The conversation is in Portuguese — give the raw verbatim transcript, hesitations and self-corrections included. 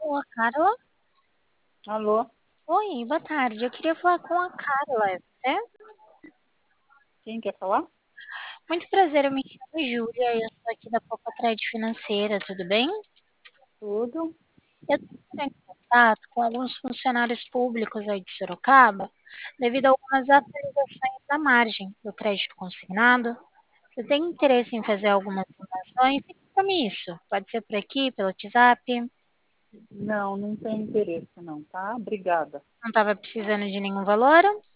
Alô, Carla? Alô, Oi, boa tarde. Eu queria falar com a Carla, é você? quem quer falar? Muito prazer, eu me chamo Júlia e eu sou aqui da Popa Trade Financeira, tudo bem? Tudo. Eu estou entrando em contato com alguns funcionários públicos aí de Sorocaba devido a algumas atualizações da margem do crédito consignado. Você tem interesse em fazer algumas transações? Sem compromisso. Pode ser por aqui, pelo WhatsApp. Não, não tem interesse não, tá? Obrigada. Não estava precisando de nenhum valor?